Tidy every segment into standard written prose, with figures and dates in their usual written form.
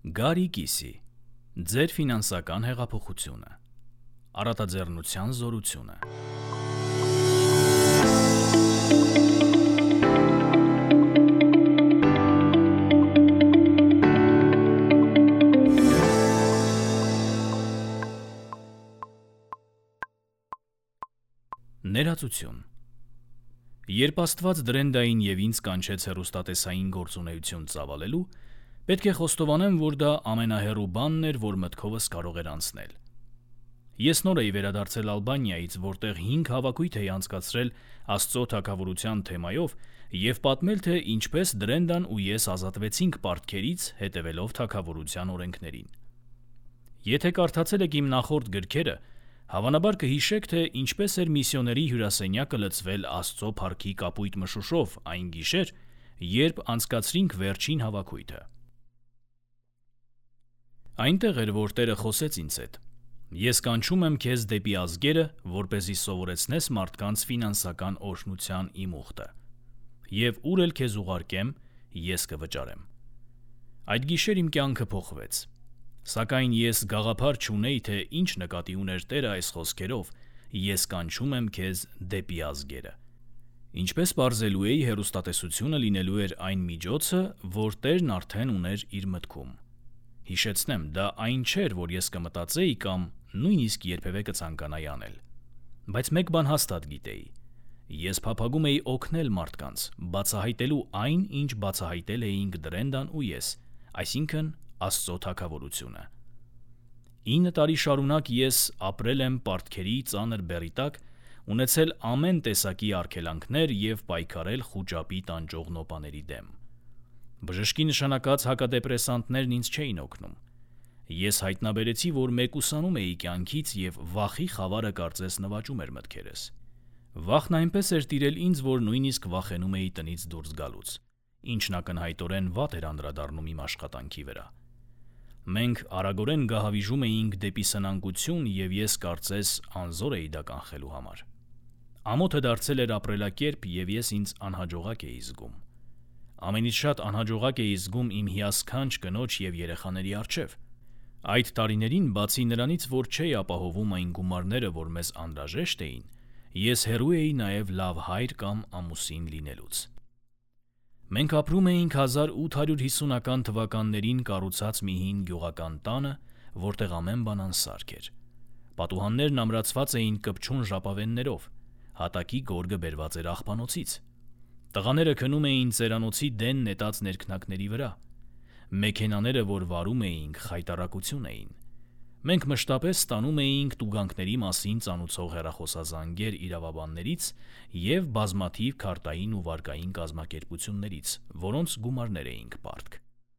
Գարի կիսի, ձեր ֆինանսական հեղափոխությունը, առատաձեռնության զորությունը։ Ներածություն։ Երբ Աստված դրենդային և ինձ կանչեց հեռուստատեսային գործունեություն ծավալելու, պետք է խոստովանեմ, որ դա ամենահեռու բանն էր, որ մտքովս կարող էր անցնել։ Ես նոր էի վերադարձել Ալբանիայից, որտեղ 5 հավաքույթ էի անցկացրել Աստծո թագավորության թեմայով և պատմել, թե ինչպես Դրենդան ու ես ազատվեցինք պարտքերից, հետևելով թագավորության օրենքներին։ Եթե կարդացել եք իմ նախորդ գրքերը, հավանաբար կհիշեք, թե ինչպես էր միսիոների հյուրասենյակը լցվել Աստծո փառքի կապույտ մշուշով այն գիշեր, երբ անցկացրինք վերջին հավաքույթը։ Այնտեղ էր, որ Տերը խոսեց ինձ հետ. «Ես կանչում եմ քեզ դեպի ազգերը, որպեսզի սովորեցնես մարդկանց ֆինանսական օրհնության իմ ուխտը, և ուր էլ քեզ ուղարկեմ, ես կվճարեմ»։ Այդ գիշեր իմ կյանքը փոխվեց։ Սակայն ես գաղափար չունեի, թե ինչ նկատի ուներ Տերը այս խոսքերով. «Ես կանչում եմ քեզ դեպի ազգերը»։ Ինչպես պարզելու էի, հեռուստատեսությունը լինելու էր այն միջոցը, որ Տերն արդեն ուներ իր մտքում։ Հիշեցնեմ, դա այն չէր, որ ես կմտածեի կամ նույնիսկ երբևէ կցանկանայի անել։ Բայց մեկ բան հաստատ գիտեի. ես փափագում էի օգնել մարդկանց, բացահայտելու այն, ինչ բացահայտել էինք Դրենդան ու ես, այսինքն Աստծո թագավորությունը։ 9 տարի շարունակ ես ապրել եմ պարտքերի ծանր բեռի տակ, ունեցել ամեն տեսակի արգելանքներ և պայքարել խուճապի տանջող նոպաների դեմ։ Բժշկի նշանակած հակադեպրեսանտներն ինձ չէին օգնում։ Ես հայտնաբերեցի, որ մեկուսանում էի կյանքից և վախի խավարը կարծես նվաճում էր մտքերս։ Վախն այնպես էր տիրել ինձ, որ նույնիսկ վախենում էի տնից դուրս գալուց, ինչն ակնհայտորեն վատ էր անդրադառնում իմ աշխատանքի վրա։ Մենք արագորեն գահավիժում էինք դեպի սնանկություն և ես կարծես անզոր էի դա կանխելու համար։ Ամոթը դարձել էր ապրելակերպ և ես ինձ անհաջողակ էի զգում։ Ամենից շատ անհաջողակ էի զգում իմ հիասքանչ կնոջ և երեխաների առջև։ Այդ տարիներին, բացի նրանից, որ չէի ապահովում այն գումարները, որ մեզ անհրաժեշտ էին, ես հեռու էի նաև լավ հայր կամ ամուսին լինելուց։ Մենք ապրում էինք 1850-ական թվականներին կառուցած մի հին գյուղական տանը, որտեղ ամեն բան անսարք էր։ Պատուհաններն ամրացված էին կպչուն ժապավեններով, հատակի գորգը բերված էր աղբանոցից։ Տղաները քնում էին ծերանոցի դեն նետած ներքնակների վրա։ Մեքենաները, որ վարում էինք, խայտառակություն էին։ Մենք մշտապես ստանում էինք տուգանքների մասին ծանուցող հեռախոսազանգեր իրավաբաններից և բազմաթիվ քարտային ու վարկային կազմակերպություններից, որոնց գումարներ էինք պարտք։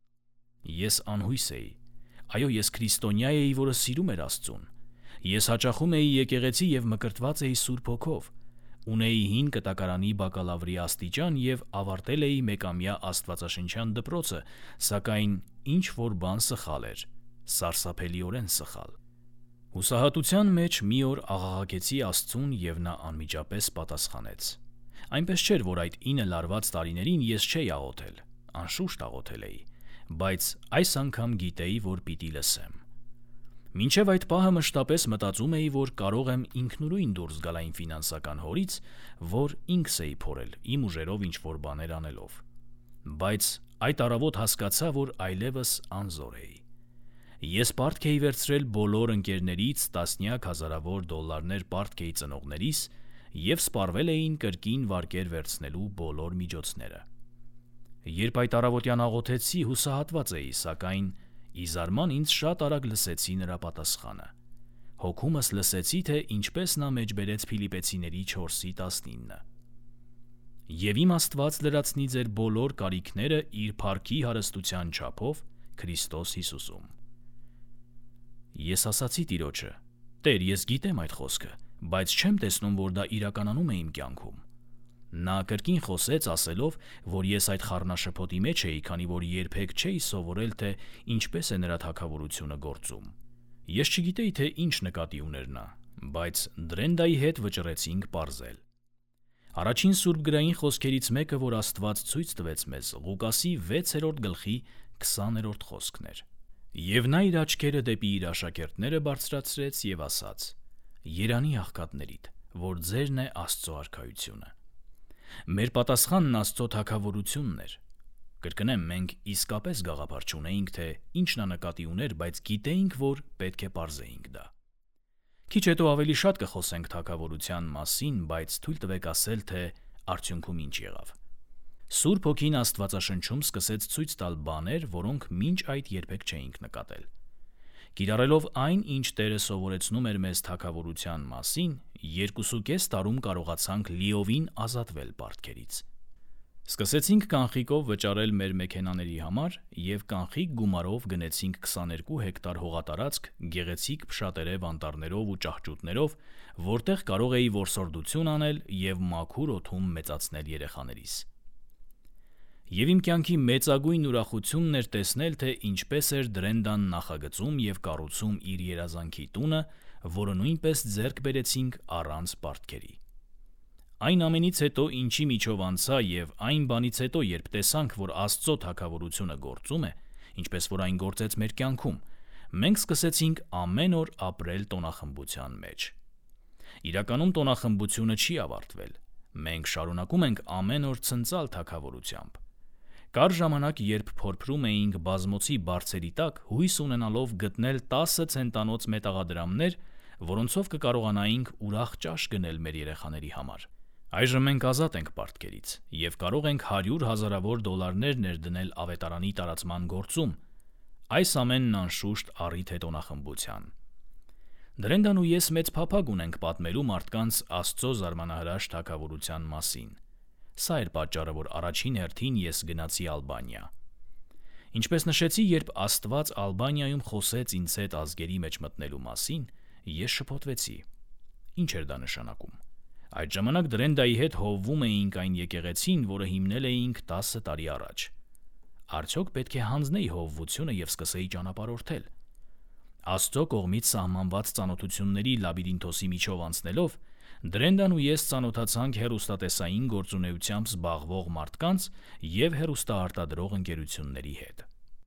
Ես անհույս էի։ Այո, ես քրիստոնյա էի, որը սիրում էր Աստծուն։ Ես հաճախում էի եկեղեցի և մկրտված էի Սուրբ Հոգով։ Ունեի հին կտակարանի բակալավրի աստիճան և ավարտել էի մեկամյա աստվածաշնչյան դպրոցը, սակայն ինչ-որ բան սխալ էր, սարսափելիորեն սխալ։ Հուսահատության մեջ մի օր աղաղակեցի Աստծուն և նա անմիջապես պատասխանեց։ Այնպես չէր, որ այդ 9 լարված տարիներին ես չէի աղոթել, անշուշտ աղոթել էի, բայց այս անգամ գիտեի, որ պիտի լսեմ։ Մինչև այդ պահը մշտապես մտածում էի, որ կարող եմ ինքնուրույն դուրս գալ այն ֆինանսական հորից, որ ինքս էի փորել իմ ուժերով ինչ-որ բաներ անելով։ Բայց այդ առավոտ հասկացա, որ այլևս անզոր էի։ Ես պարտք էի վերցրել բոլոր ընկերներից տասնյակ հազարավոր դոլարներ պարտք էի ծնողներիս և սպառվել էին կրկին վարկեր վերցնելու բոլոր միջոցները։ Երբ այդ առավոտյան աղոթեցի, հուսահատված էի, սակայն ի զարման ինձ շատ արագ լսեցի նրա պատասխանը։ Հոգումս լսեցի, թե ինչպես նա մեջբերեց Փիլիպպեցիների 4:19. «Եվ իմ Աստված լրացնի ձեր բոլոր կարիքները իր փառքի հարստության չափով Քրիստոս Հիսուսում»։ Ես ասացի Տիրոջը. «Տեր, ես գիտեմ այդ խոսքը, բայց չեմ տեսնում, որ դա իրականանում է իմ կյանքում»։ Նա կրկին խոսեց, ասելով, որ ես այդ խառնաշփոթի մեջ էի, քանի որ երբեք չէի սովորել, թե ինչպես է նրա թագավորությունը գործում։ Ես չգիտեի, թե ինչ նկատի ուներ նա, բայց Դրենդայի հետ վճռեցինք պարզել։ Առաջին սուրբգրային խոսքերից մեկը, որ Աստված ցույց տվեց մեզ, Ղուկասի 6-րդ գլխի 20-րդ խոսքն էր։ Եվ նա իր աչքերը դեպի իր աշակերտները բարձրացրեց և ասաց. «Երանի աղքատներիդ, որ ձերն է Աստծո արքայությունը»։ Մեր պատասխանն Աստծո թագավորությունն էր։ Կրկնեմ, մենք իսկապես գաղափար չունեինք, թե ինչ նա նկատի ուներ, բայց գիտեինք, որ պետք է պարզեինք դա։ Քիչ հետո ավելի շատ կխոսենք թագավորության մասին, բայց թույլ տվեք ասել, թե արդյունքում ինչ եղավ։ Սուրբ Հոգին Աստվածաշնչում սկսեց ցույց տալ բաներ, որոնք մինչ այդ երբեք չէինք նկատել։ Կիրառելով այն, ինչ Տերը սովորեցնում էր մեզ թագավորության մասին, 2.5 տարում կարողացանք լիովին ազատվել պարտքերից։ Սկսեցինք կանխիկով վճարել մեր մեքենաների համար և կանխիկ գումարով գնեցինք 22 հեկտար հողատարածք գեղեցիկ փշատերև անտառներով ու ճահճուտներով, որտեղ կարող էի որսորդություն անել և մաքուր օդում մեծացնել երեխաներիս։ Եվ իմ կյանքի մեծագույն ուրախությունն էր տեսնել, թե ինչպես էր Դրենդան նախագծում և կառուցում իր երազանքի տունը, որը նույնպես ձեռք բերեցինք առանց պարտքերի։ Այն ամենից հետո, ինչի միջով անցա, և այն բանից հետո, երբ տեսանք, որ Աստծո թագավորությունը գործում է, ինչպես որ այն գործեց մեր կյանքում, մենք սկսեցինք ամեն օր ապրել տոնախմբության մեջ։ Իրականում տոնախմբությունը չի ավարտվել։ Մենք շարունակում ենք ամեն օր ցնծալ թագավորությամբ։ Կար ժամանակ, երբ փորփրում էինք բազմոցի բարձերի տակ, հույս ունենալով գտնել 10 ցենտանոց մետաղադրամներ, որոնցով կկարողանայինք ուրախ ճաշ գնել մեր երեխաների համար։ Այժմ մենք ազատ ենք պարտքերից և կարող ենք 100 հազարավոր դոլարներ ներդնել ավետարանի տարածման գործում։ Այս ամենն անշուշտ առիթ է տոնախմբության։ Դրենդան ու ես մեծ փափագ ունենք պատմելու մարդկանց Աստծո զարմանահրաշ թագավորության մասին։ Սա էր պատճառը, որ առաջին հերթին ես գնացի Ալբանիա։ Ինչպես նշեցի, երբ Աստված Ալբանիայում խոսեց ինձ հետ ազգերի մեջ մտնելու մասին, ես շփոթվեցի։ Ինչ էր դա նշանակում։ Այդ ժամանակ Դրենդայի հետ հովվում էինք այն եկեղեցին, որը հիմնել էինք 10 տարի առաջ։ Արդյոք պետք է հանձնեի հովվությունը և սկսեի ճանապարհորդել։ Աստծո կողմից սահմանված ծանոթությունների լաբիրինթոսի միջով անցնելով, Դրենդան ու ես ծանոթացանք հեռուստատեսային գործունեությամբ զբաղվող մարդկանց և հեռուստաարտադրող ընկերությունների հետ։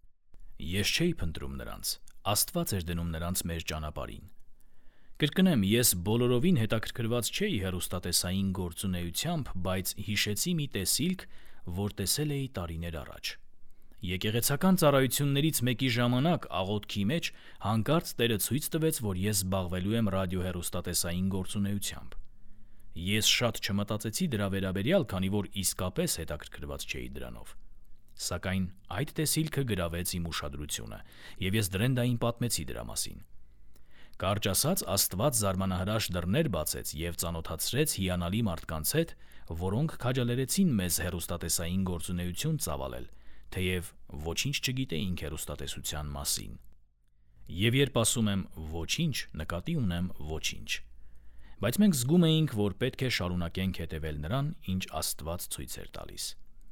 Ես չէի փնտրում նրանց, Աստված էր դնում նրանց մեր ճանապարհին։ Կրկնեմ, ես բոլորովին հետաքրքրված չէի հեռուստատեսային գործունեությամբ, բայց հիշեցի մի տեսիլք, որ տեսել էի տարիներ առաջ։ Եկեղեցական ծառայություններից մեկի ժամանակ աղոթքի մեջ հանկարծ Տերը ցույց տվեց, որ ես զբաղվելու եմ ռադիոհեռուստատեսային գործունեությամբ։ Ես շատ չմտածեցի դրա վերաբերյալ, քանի որ իսկապես հետաքրքրված չէի դրանով։ Սակայն այդ տեսիլքը գրավեց իմ ուշադրությունը, և ես Դրենդային պատմեցի դրա մասին։ Կարճ ասած, Աստված զարմանահրաշ դռներ բացեց և ծանոթացրեց հիանալի մարդկանց հետ, որոնք քաջալերեցին մեզ հեռուստատեսային գործունեություն ծավալել, թեև ոչինչ չգիտեինք հեռուստատեսության մասին։ Եվ երբ ասում եմ ոչինչ, նկատի ունեմ ոչինչ։ Բայց մենք զգում էինք, որ պետք է շարունակենք հետևել նրան, ինչ Աստված ցույց էր տալիս։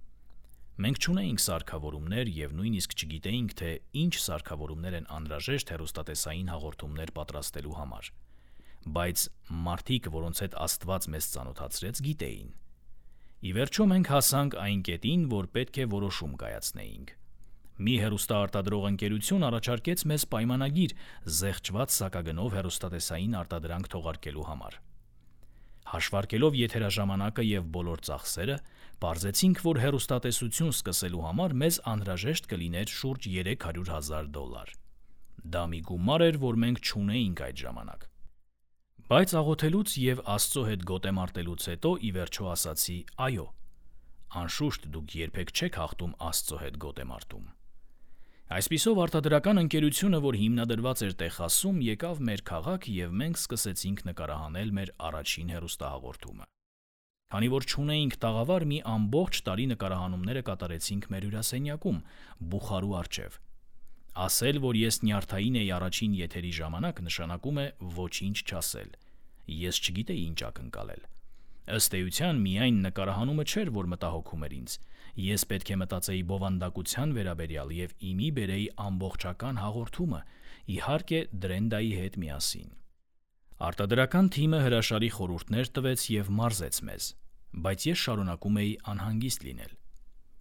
Մենք չունեինք սարքավորումներ և նույնիսկ չգիտեինք, թե ինչ սարքավորումներ են անհրաժեշտ հեռուստատեսային հաղորդումներ պատրաստելու համար։ Բայց մարդիկ, որոնց հետ Աստված մեզ ծանոթացրեց, գիտեին։ Ի վերջո մենք հասանք այն կետին, որ պետք է որոշում կայացնեինք։ Մի հեռուստաարտադրող ընկերություն առաջարկեց մեզ պայմանագիր զեղչված սակագնով հեռուստատեսային արտադրանք թողարկելու համար։ Հաշվարկելով եթերաժամանակը և բոլոր ծախսերը, պարզեցինք, որ հեռուստատեսություն սկսելու համար մեզ անհրաժեշտ կլիներ շուրջ $300,000։ Դա մի գումար էր, որ մենք չունեինք այդ ժամանակ։ Բայց աղոթելուց և Աստծո հետ գոտեմարտելուց հետո ի վերջո ասացի՝ այո, անշուշտ դուք երբեք չեք հաղթում Աստծո հետ գոտեմարտում։ Այսպիսով արտադրական ընկերությունը, որ հիմնադրված էր Տեխասում, եկավ մեր քաղաք և մենք սկսեցինք նկարահանել մեր առաջին հեռուստահաղորդումը։ Քանի որ չունեինք տաղավար, մի ամբողջ տարի նկարահանումները կատարեցինք մեր հյուրասենյակում, Բուխարու առջև։ Ասել, որ ես նյարդային էի առաջին եթերի ժամանակ, նշանակում է ոչինչ չասել։ Ես չգիտեի ինչ ակնկալել։ Ըստ էության, միայն նկարահանումը չէր, որ մտահոգում էր ինձ։ Ես պետք է մտածեի բովանդակության վերաբերյալ և իմի բերեի ամբողջական հաղորդումը, իհարկե Դրենդայի հետ միասին։ Արտադրական թիմը հրաշալի խորհուրդներ տվեց և մարզեց մեզ, բայց ես շարունակում էի անհանգիստ լինել։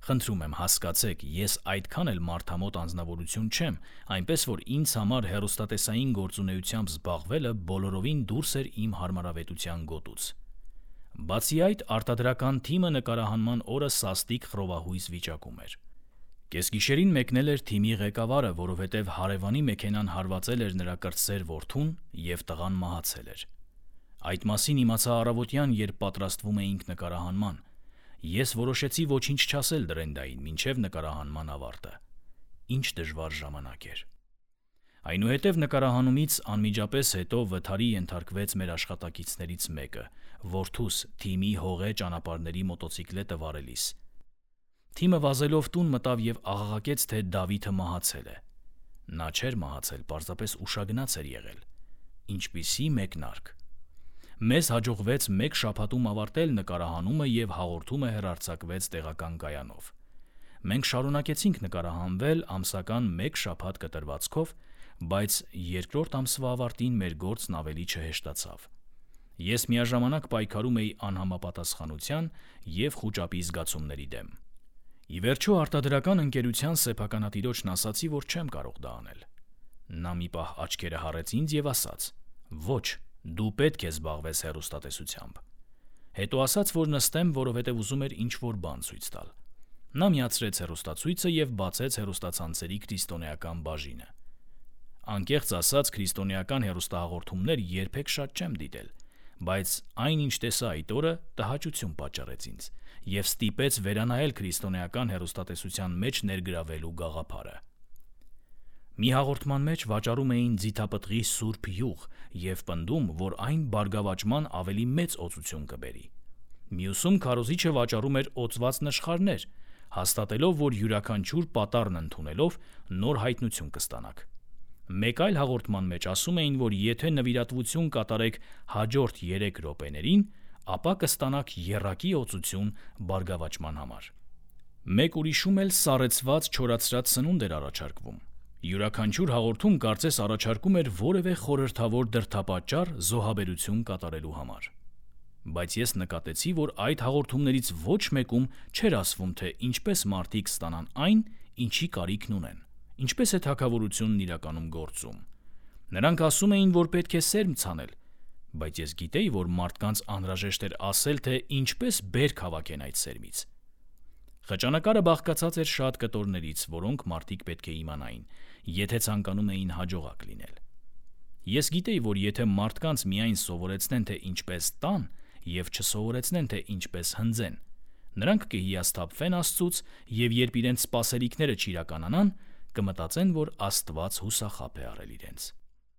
Խնդրում եմ հասկացեք, ես այդքան էլ մարդամոտ անձնավորություն չեմ, այնպես որ ինձ համար հեռուստատեսային գործունեությամբ զբաղվելը բոլորովին դուրս էր իմ հարմարավետության գոտուց։ Բացի այդ, արտադրական թիմը նկարահանման օրը սաստիկ խռովահույս վիճակում էր։ Կեսգիշերին մեկնել էր թիմի ղեկավարը, որովհետև հարևանի մեքենան հարվածել էր նրա կրտսեր որդուն և տղան մահացել էր։ Այդ մասին իմացա առավոտյան, երբ պատրաստվում էինք նկարահանման։ Ես որոշեցի ոչինչ չասել Դրենդային մինչև նկարահանման ավարտը։ Ինչ դժվար ժամանակ էր։ Այնուհետև նկարահանումից անմիջապես հետո վթարի ենթարկվեց մեր աշխատակիցներից մեկը, որդուս թիմի հողե ճանապարհների մոտոցիկլետը վարելիս։ Թիմը վազելով տուն մտավ և աղաղակեց, թե Դավիթը մահացել է։ Նա չէր մահացել, պարզապես ուշագնաց էր եղել։ Ինչպիսի մեկնարկ։ Մեզ հաջողվեց մեկ շաբաթում ավարտել նկարահանումը և հաղորդումը հեռարձակվեց տեղական կայանով։ Մենք շարունակեցինք նկարահանվել ամսական մեկ շաբաթ կտրվածքով, բայց երկրորդ ամսվա ավարտին մեր գործն ավելի չհեշտացավ։ Ես միաժամանակ պայքարում էի անհամապատասխանության և խուճապի զգացումների դեմ։ Ի վերջո արտադրական ընկերության սեփականատիրոջն ասացի, որ չեմ կարող դա անել։ Նա մի պահ աչքերը հառեց ինձ և ասաց. «Ոչ, դու պետք է զբաղվես հեռուստատեսությամբ»։ Հետո ասաց, որ նստեմ, որովհետև ուզում էր ինչ-որ բան ցույց տալ։ Նա միացրեց հեռուստացույցը և բացեց հեռուստացանցերի քրիստոնեական բաժինը։ Անկեղծ ասած, քրիստոնեական հեռուստահաղորդումներ երբեք շատ չեմ դիտել, բայց այն, ինչ տեսա այդ օրը, տհաճություն պատճառեց ինձ և ստիպեց վերանայել քրիստոնեական հեռուստատեսության մեջ ներգրավելու գաղափարը։ Մի հաղորդման մեջ վաճառում էին ձիթապտղի սուրբ յուղ և պնդում, որ այն բարգավաճման ավելի մեծ օծություն կբերի։ Մյուսում քարոզիչը վաճառում էր օծված նշխարներ, հաստատելով, որ յուրաքանչյուր պատառն ընդունելով նոր հայտնություն կստանաք։ Մեկ այլ հաղորդման մեջ ասում էին, որ եթե նվիրատվություն կատարեք հաջորդ 3 րոպեներին, ապա կստանաք եռակի օծություն բարգավաճման համար։ Մեկ ուրիշում էլ սառեցված չորացրած սնունդ էր առաջարկվում։ Յուրաքանչյուր հաղորդում կարծես առաջարկում էր որևէ խորհրդավոր դրդապատճառ զոհաբերություն կատարելու համար։ Բայց ես նկատեցի, որ այդ հաղորդումներից ոչ մեկում չէր ասվում, թե ինչպես մարդիկ ստանան այն, ինչի կարիքն ունեն, ինչպես է թագավորությունն իրականում գործում։ Նրանք ասում էին, որ պետք է սերմ ցանել, բայց ես գիտեի, որ մարդկանց անհրաժեշտ էր ասել, թե ինչպես բերք հավաքեն այդ սերմից։ Խճանկարը բաղկացած էր շատ կտորներից, որոնք մարդիկ պետք է իմանային, եթե ցանկանում էին հաջողակ լինել։ Ես գիտեի, որ եթե մարդկանց միայն սովորեցնեն, թե ինչպես տան, և չսովորեցնեն, թե ինչպես հնձեն, նրանք կհիասթափվեն Աստծուց և երբ իրենց սպասելիքները չիրականանան, կմտածեն, որ Աստված հուսախաբ է արել իրենց։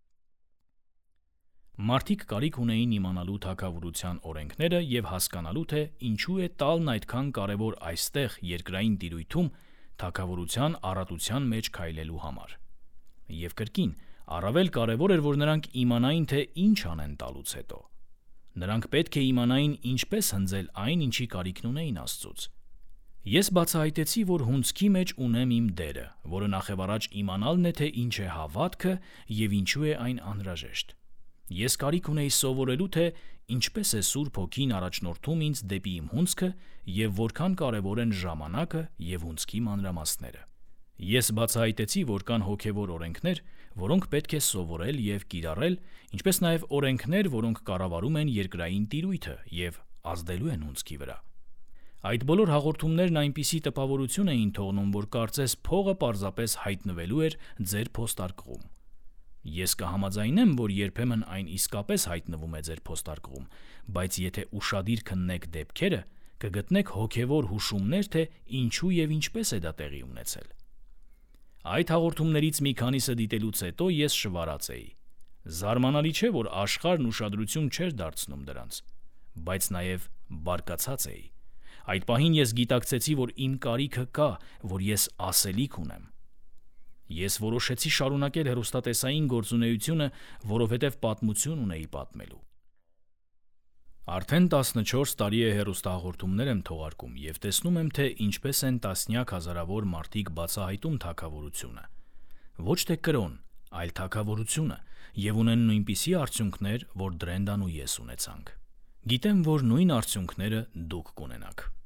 Մարդիկ կարիք ունեին իմանալու թագավորության օրենքները և հասկանալու, թե ինչու է տալն այդքան կարևոր այստեղ երկրային տիրույթում թագավորության առատության մեջ քայլելու համար։ Եվ կրկին, առավել կարևոր էր, որ նրանք իմանային, թե ինչ անեն տալուց հետո։ Նրանք պետք է իմանային ինչպես հնձել այն, ինչի կարիքն ունեին Աստծուց։ Ես բացահայտեցի, որ հունձքի մեջ ունեմ իմ դերը, որը նախևառաջ իմանալն է, թե ինչ է հավատքը և ինչու է այն անհրաժեշտ։ Ես կարիք ունեի սովորելու, թե ինչպես է Սուրբ Հոգին առաջնորդում ինձ դեպի իմ հունձքը և որքան կարևոր են ժամանակը և հունձքի մանրամասները։ Ես բացահայտեցի, որ կան հոգևոր օրենքներ, որոնք պետք է սովորել և կիրառել, ինչպես նաև օրենքներ, որոնք կառավարում են երկրային տիրույթը և ազդելու են հունձքի վրա։ Այդ բոլոր հաղորդումներն այնպիսի տպավորություն էին թողնում, որ կարծես փողը պարզապես հայտնվելու էր ձեր փոստարկղում։ Ես կհամաձայնեմ, որ երբեմն այն իսկապես հայտնվում է ձեր փոստարկղում, բայց եթե ուշադիր քննեք դեպքերը, կգտնեք հոգևոր հուշումներ, թե ինչու և ինչպես է դա տեղի ունեցել։ Այդ հաղորդումներից մի քանիսը դիտելուց հետո ես շվարած էի։ Զարմանալի չէ, որ աշխարհն ուշադրություն չէր դարձնում դրանց, բայց նաև բարկացած էի։ Այդ պահին ես գիտակցեցի, որ իմ կարիքը կա, որ ես ասելիք ունեմ։ Ես որոշեցի շարունակել հեռուստատեսային գործունեությունը, որովհետև պատմություն ունեի պատմելու։ Արդեն 14 տարի է հեռուստահաղորդումներ եմ թողարկում և տեսնում եմ, թե ինչպես են տասնյակ հազարավոր մարդիկ բացահայտում թագավորությունը։ Ոչ թե կրոն, այլ թագավորությունը, և ունեն նույնպիսի արդյունքներ, որ Դրենդան ու ես ունեցանք։ Գիտեմ, որ նույն արդյունքները դուք կունենաք։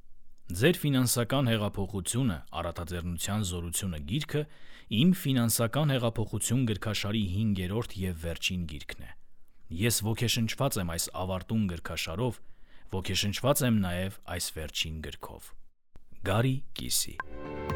Ձեր ֆինանսական հեղափոխությունը, Առատաձեռնության զորությունը գիրքը իմ ֆինանսական հեղափոխություն գրքաշարի 5-րդ և վերջին գիրքն է։ Ես ոգեշնչված եմ այս ավարտուն գրքաշարով, ոգեշնչված եմ նաև այս վերջին գրքով։ Գարի Կիսի